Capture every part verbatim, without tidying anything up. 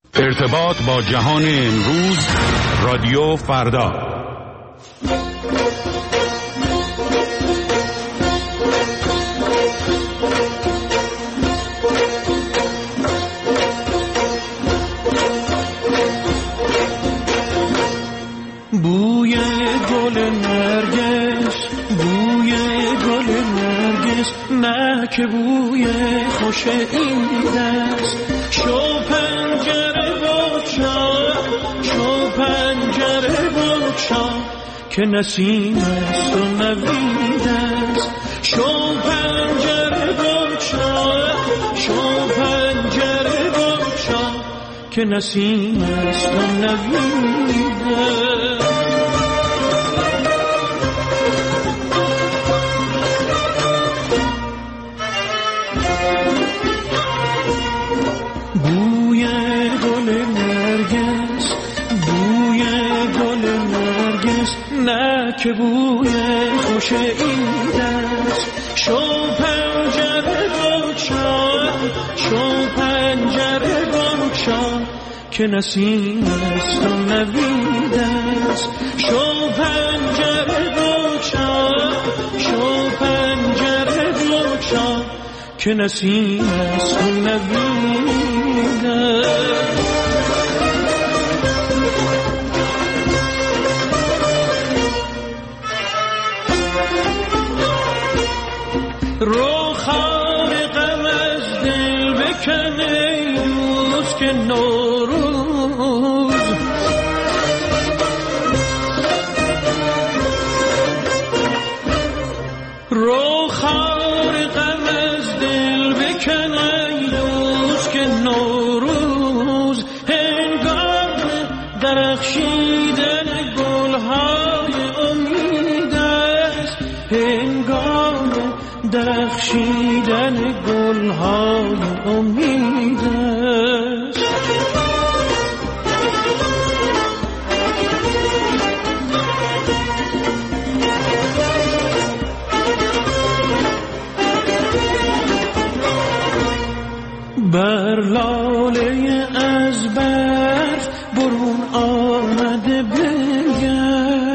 ارتباط با جهان امروز، رادیو فردا. بوی گل نرگس، بوی گل نرگس، نه که بوی خوش این دست. شو پنجره بگشا، شو پنجره بگشا، که نسیم است و نوید است. شو پنجره بگشا، شو پنجره بگشا، که نسیم است و نوید است. بوی گل نرگس، بوی گل نرگس، نه که بوی خوش این دست. شو پنجره بگشا، شو پنجره بگشا، که نسیم است و نوید است. شو پنجره بگشا، شو پنجره بگشا، که نسیم است و نوید است. رو خار غم از دل بکن ای دوست، که نوروز رو خار غم از دل بکن ای دوست، که نوروز هنگام درخشیدن گلهای امید است. هنگام درخشیدن گلهای امید است. بر لاله از برف برون آمده بنگر،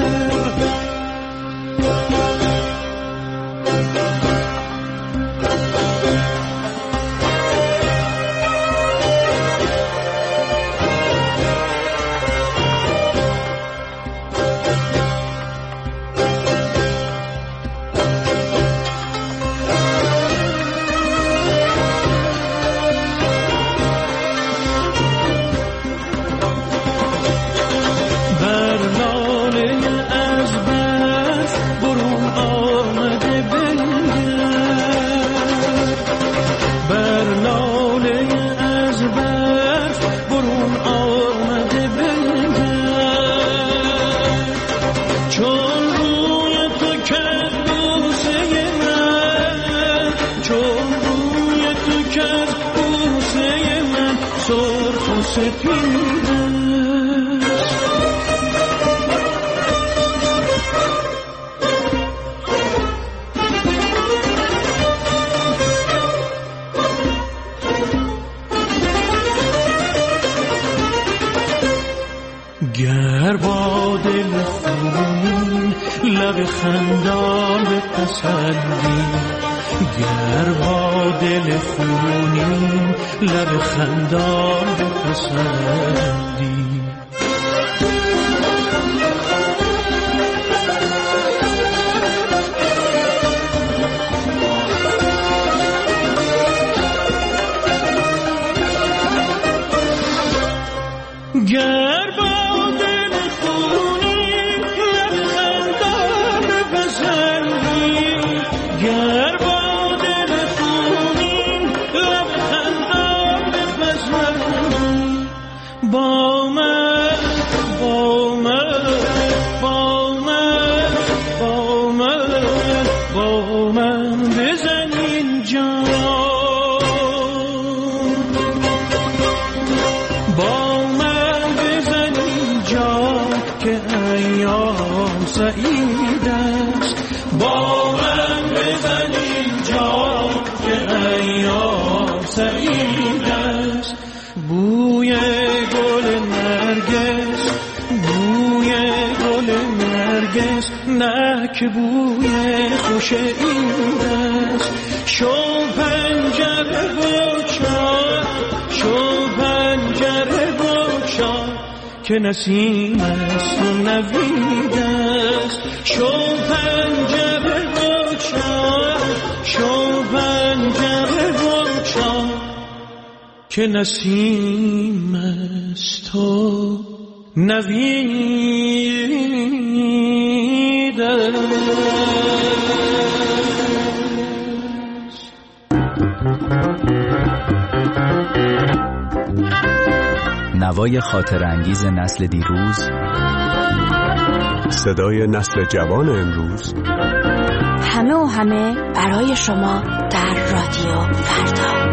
گر با دل خونین لب خندان بپسندی، گر با دل خونین لب خندان بپسندی. گر با دل خونین لب خندان بپسندی، گر با دل خونین لب خندان بپسندی. با من با من با من با من با من بزنین جان، با ایام سعید است. با من بزنین جا که ایام سعید است. بوی گل نرگس، بوی گل نرگس، نه که بوی خوش این دست. شو پنجره بگشا، شو پنجره بگشا که نسیم است و نوید است. شو پنجره بگشا، شو پنجره بگشا که نسیم است و نوید است. نوای خاطر انگیز نسل دیروز، صدای نسل جوان امروز، همه و همه برای شما در رادیو فردا.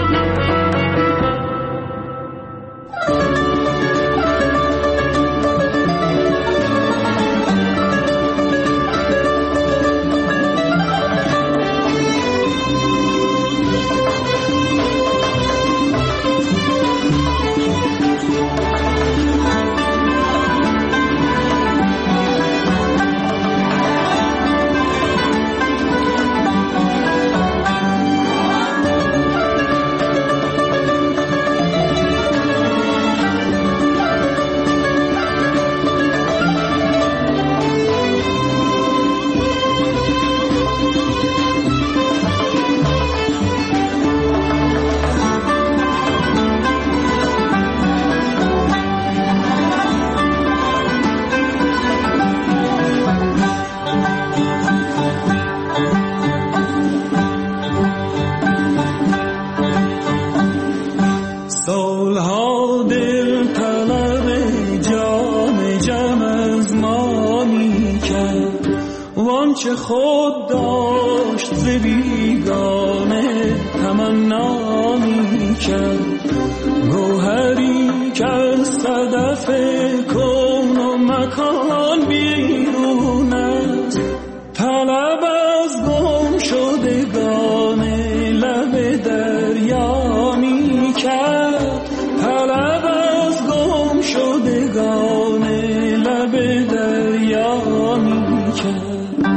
چه خود داشت ز بیگانه تمنا می کرد. گوهری که از صدف کون و مکان بیرون است، طلب از گم شدگان لب دریا می کرد. طلب از گم شدگان لب دریا می کرد.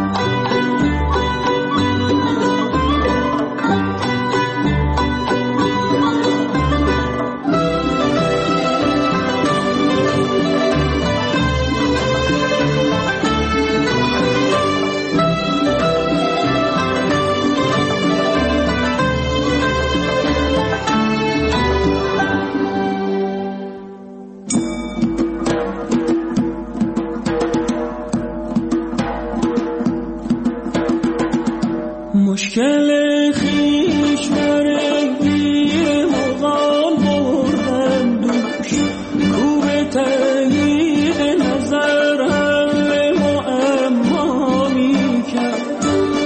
مشکل خیش برای گیر مغان بردن دوش، کوب تغییر نظر حل معما می کرد.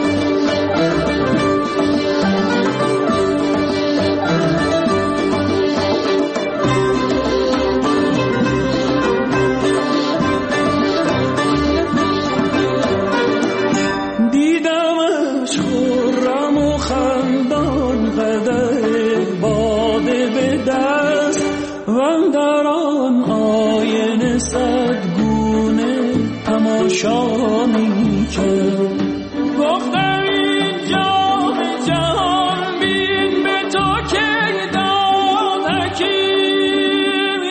دیدمش خورم و خندان قدر باده به دست، و در آن آینه صدگونه تماشا می کرد. گفتم این جام جهان بین به تو که داد حکیم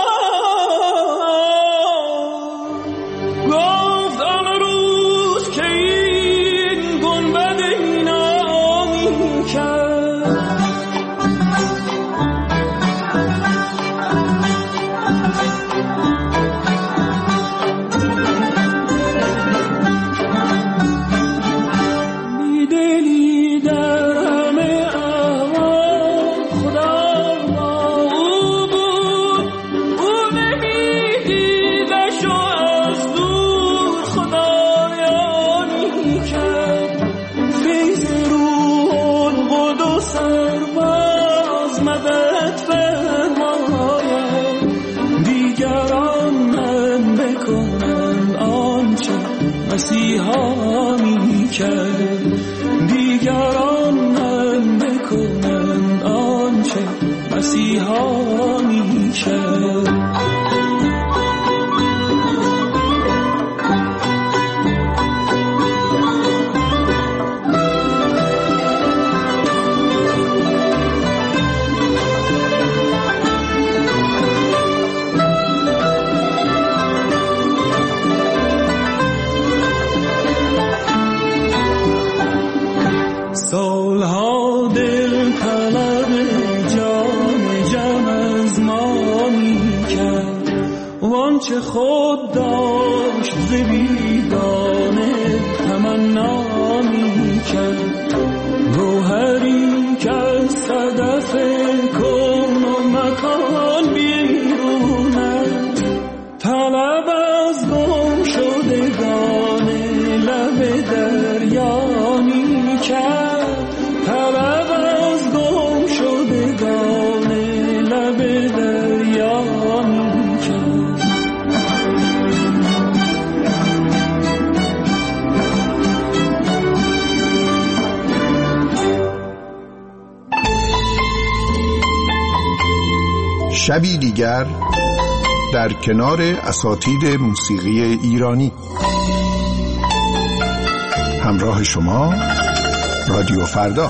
گفت آن روز که این گنبد اینا می کرد. بیدلی در همه احوال خدا با او بود، او نمیدیدش و از دور خدایانی کرد. فیض روح القدس سرباز مدد فرماید، دیگران هم بکنند آنچه مسیحا می کرد. دیگران هم بکنند آنچه مسیحا می کرد. سالها دل طلب جان جم از ما می کرد، وانچه خود داشت ز بیگانه تمنا می کرد. گوهری که از صدف کون و مکان بیرون است، طلب از گم شدگان لب دریا می کرد. طلب از گم شدگان لب دریا می کرد. شبی دیگر در کنار اساتید موسیقی ایرانی. همراه شما رادیو فردا.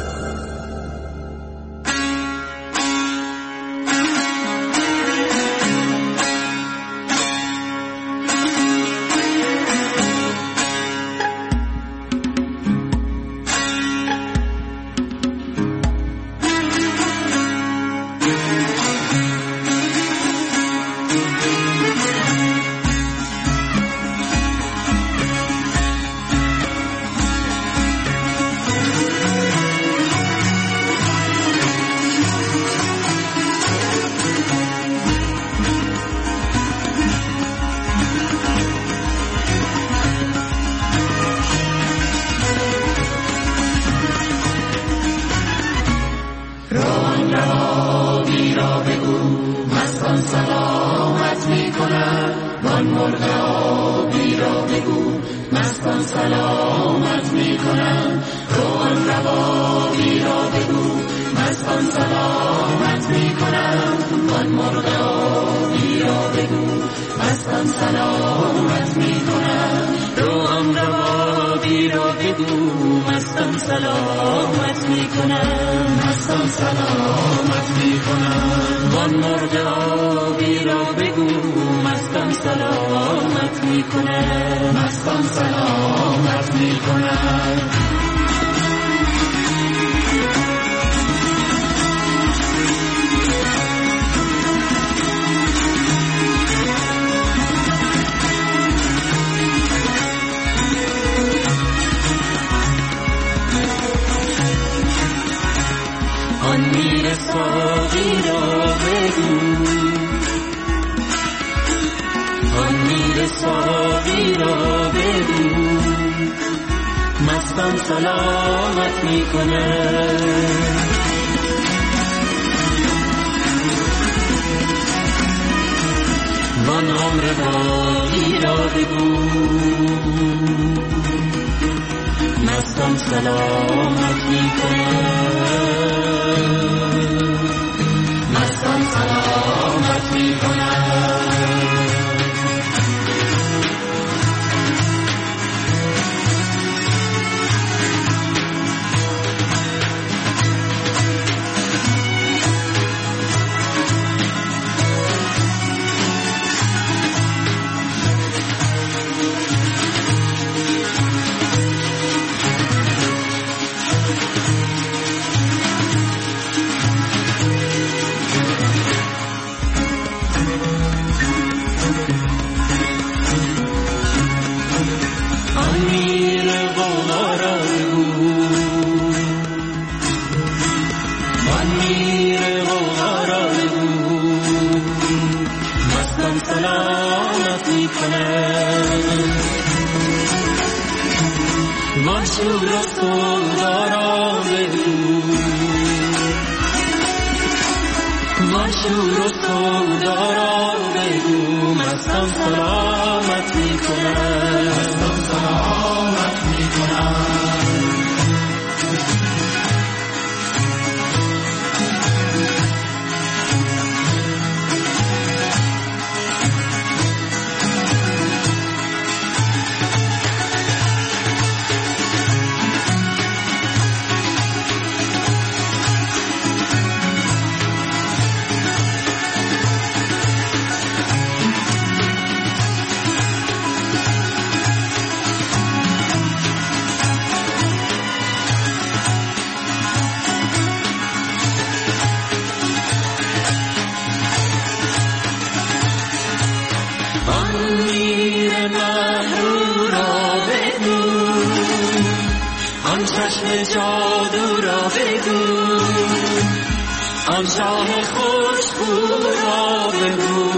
چشم جادو را بگو، آن شاه خوشبو را بگو.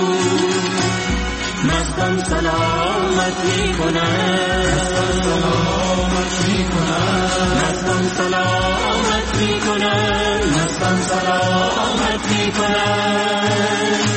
مستم سلامت می کنم، سلامت می کنم، مستم سلامت می کنم، مستم سلامت می کنم.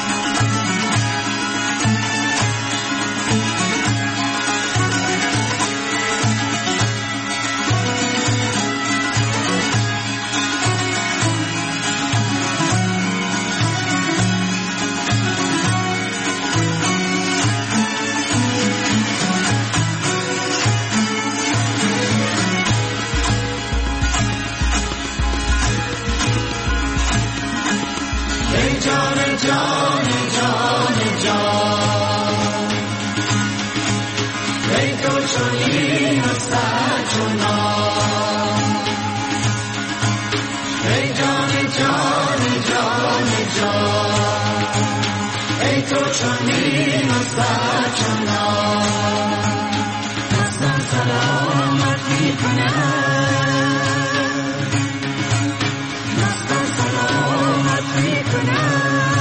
جان جان جان جان ای تو چنین مستت چنان، ای جان جان جان جان ای تو چنین مستت چنان. مستم سلامت می کنم، مستم سلامت می کنم.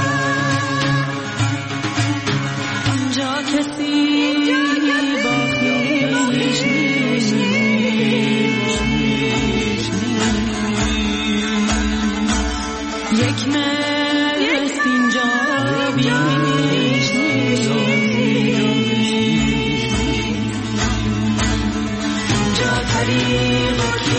یک مست اینجا بیش نیست، اینجا طریق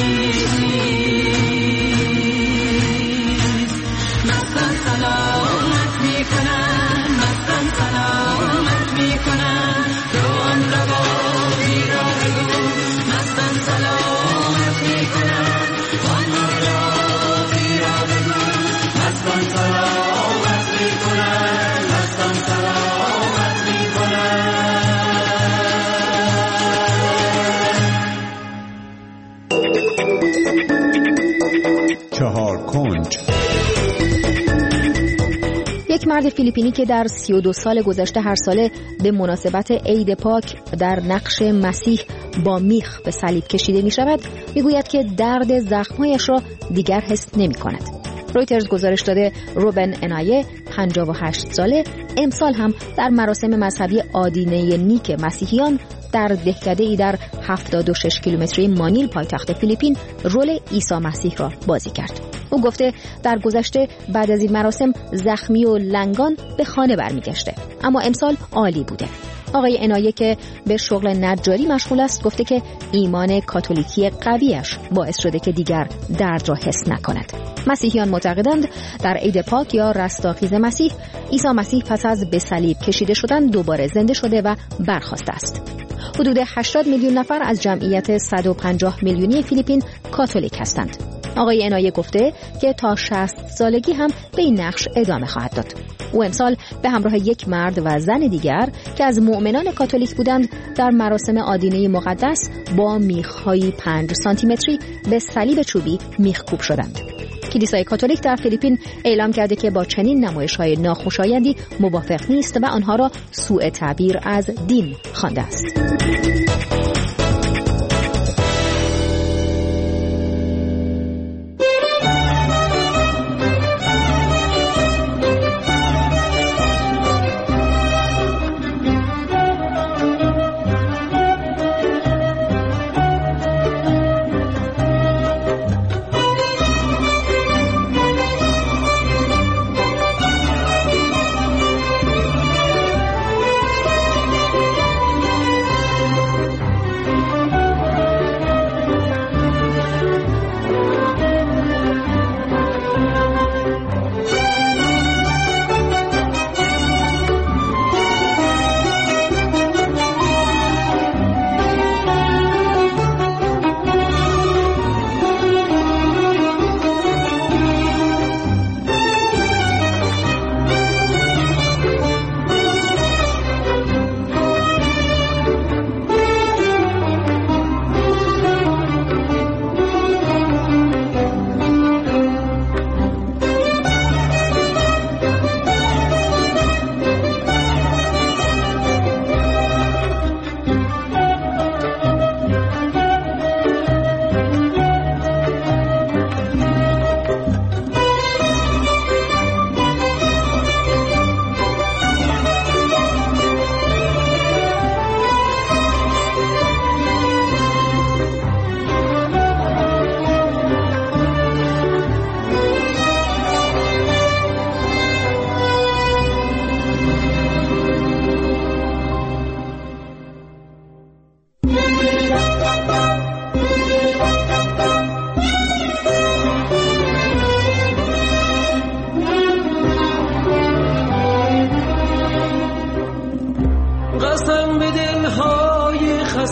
کیست. مستم سلامت می کنم، مستم سلامت می کنم، رو آن روابی را بگو. مستم سلامت می کنم، آن روابی را بگو. مستم سلامت می کنم، مستم سلامت می کنم. چهار کنج. یک مرد فیلیپینی که در سی و دو سال گذشته هر ساله به مناسبت عید پاک در نقش مسیح با میخ به صلیب کشیده می شود، می گوید که درد زخمهایش را دیگر حس نمی کند. رویترز گزارش داده روبن انایه پنجاه و هشت ساله امسال هم در مراسم مذهبی آدینه نیک مسیحیان در دهکده‌ای در هفتاد و شش کیلومتری مانیل پایتخت فیلیپین رول عیسی مسیح را بازی کرد. او گفته در گذشته بعد از این مراسم زخمی و لنگان به خانه برمیگشته، اما امسال عالی بوده. آقای انایه که به شغل نجاری مشغول است گفته که ایمان کاتولیکی قویش باعث شده که دیگر درد را حس نکند. مسیحیان معتقدند در عید پاک یا رستاخیز مسیح، عیسی مسیح پس از به صلیب کشیده شدن دوباره زنده شده و برخاسته است. حدود هشتاد میلیون نفر از جمعیت صد و پنجاه میلیونی فیلیپین کاتولیک هستند. آقای انایه گفته که تا شصت سالگی هم به این نقش ادامه خواهد داد. او امسال به همراه یک مرد و زن دیگر که از مؤمنان کاتولیک بودند در مراسم آدینه مقدس با میخ‌های پنج سانتی متری به صلیب چوبی میخکوب شدند. کلیسای کاتولیک در فیلیپین اعلام کرده که با چنین نمایش‌های ناخوشایندی موافق نیست و آنها را سوء تعبیر از دین خوانده است.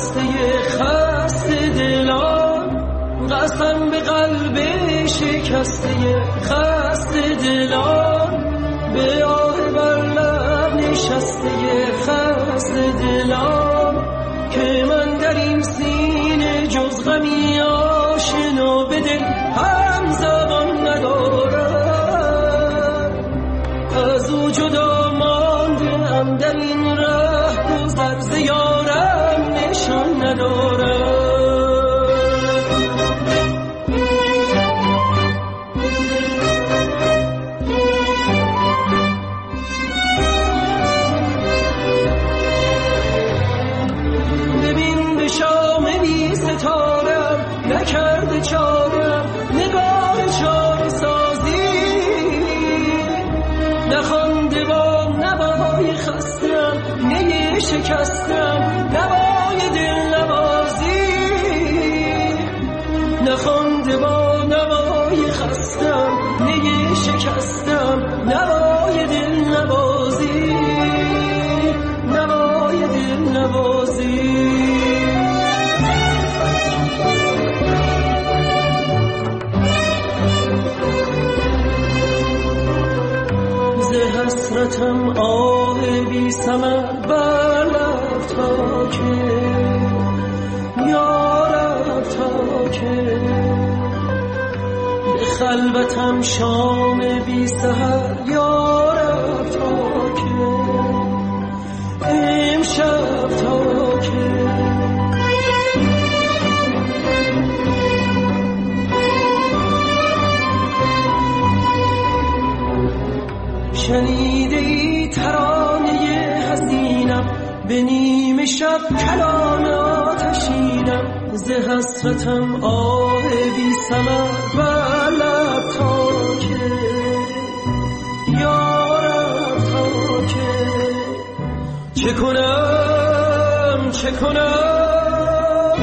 خسته خسته دلان، قسم به قلب شکسته خسته دلان، به آه بر لب نشسته خسته دلان، که من در این سینه جز غمی آشنا به دل هم زبان ندارم. از او جدا مانده ام در این ره گذر، ز یارم نشان ندارم. نکرده چارم نگاه چاره سازی، نخوانده با نوای خستم نی شکستم نوای دل نوازی، نخوانده با نوای خستم نی شکستم نوای دل نوازی، نوای دل نوازی. حسرتم آه بی ثمر بر لب تا که یارب تا که، به خلوتم شام بی سحر یارب تا که امشب تا که. شنیده ای ترانه حزینم، به نیمه شب کلام آتشینم، ز حسرتم آه بی ثمر بر لب تا که یارب تا که. چه کنم چه کنم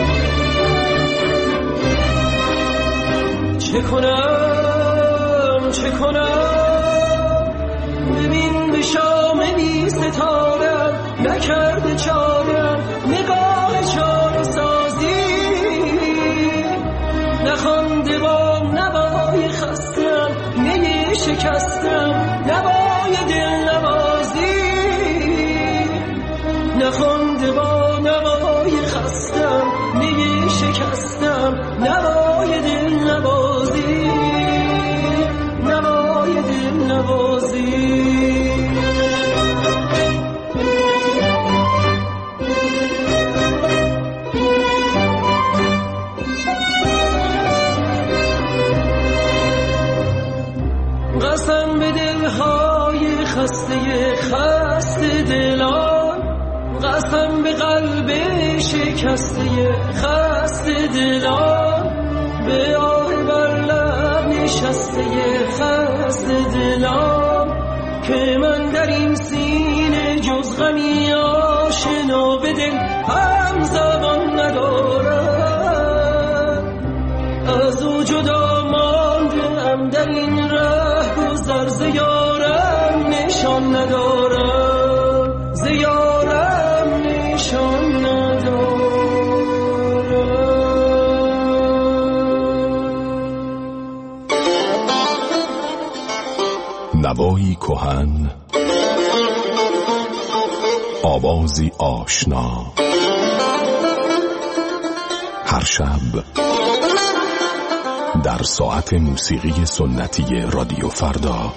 چه کنم چه کنم، ببین به شام بی ستارم نکرده چارم نگاه چاره سازی، نخوانده با نوای خستم نی شکستم نوای دل نوازی، نخوانده با نوای خستم نی شکستم نوای دل نوازی، نوای دل نوازی. قسم به دلهای خسته خسته دلان، قسم به قلب شکسته خسته دلان، به آه بر لب نشسته خسته دلان، که من در این سینه جز غمی آشنا به دل هم زبان ندارم. از او جدا مانده ام در این ره گذر، ز یارم نشان ندارم، ز یارم نشان ندارم. نوایی کهن، آوازی آشنا، هر شب در ساعت موسیقی سنتی رادیو فردا.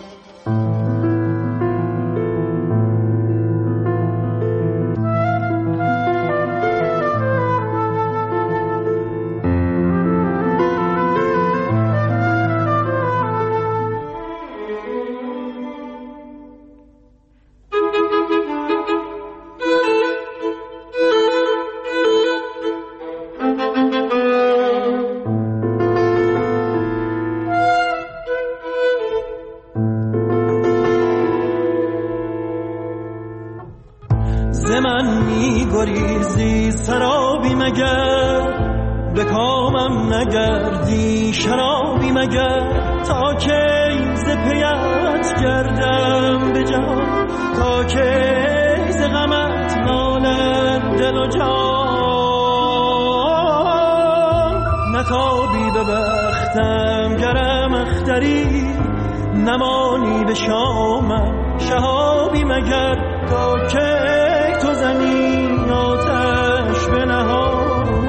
گریزی سرابی مگر، به کامم نگردی شرابی مگر، تا که ز پیت گردم به جان، تا که ز غمت ماند دل و جان. نتابی به بختم گرم اختری نمانی به شامم شهابی مگر تا که تو زنی آتش به نهانم.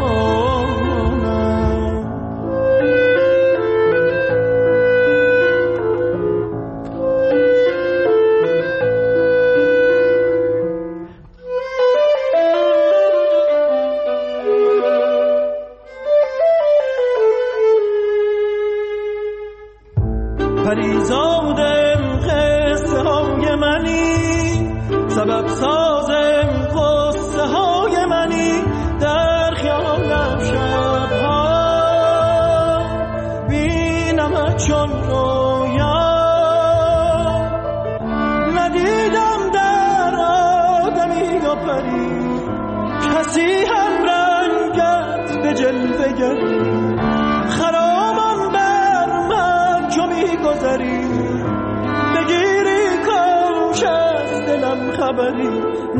پریزادم قصه های منی سبب سازم قصه های منی در خیالم شبها بینم چون رویا ندیدم در آدمی و پری کسی هم رنگت به جلوه گری خرامم بر من چو میگذری بگیری کاش از دلم خبری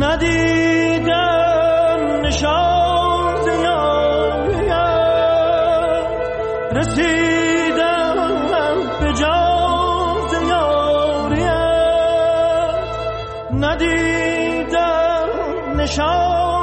ندیدم نشان زیاریت رسیدم به جان زیاریت ندیدم نشان